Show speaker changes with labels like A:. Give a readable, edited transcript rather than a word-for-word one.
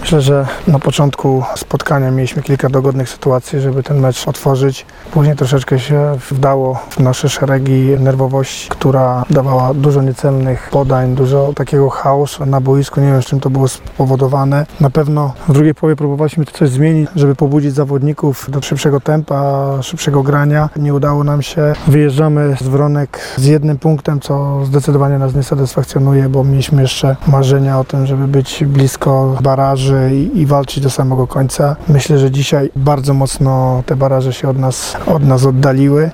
A: Myślę, że na początku spotkania mieliśmy kilka dogodnych sytuacji, żeby ten mecz otworzyć. Później troszeczkę się wdało w nasze szeregi nerwowości, która dawała dużo niecelnych podań, dużo takiego chaosu na boisku. Nie wiem, z czym to było spowodowane. Na pewno w drugiej połowie próbowaliśmy coś zmienić, żeby pobudzić zawodników do szybszego tempa, szybszego grania. Nie udało nam się. Wyjeżdżamy z Wronek z jednym punktem, co zdecydowanie nas nie satysfakcjonuje, bo mieliśmy jeszcze marzenia o tym, żeby być blisko baraży i walczyć do samego końca. Myślę, że dzisiaj bardzo mocno te baraże się od nas oddaliły.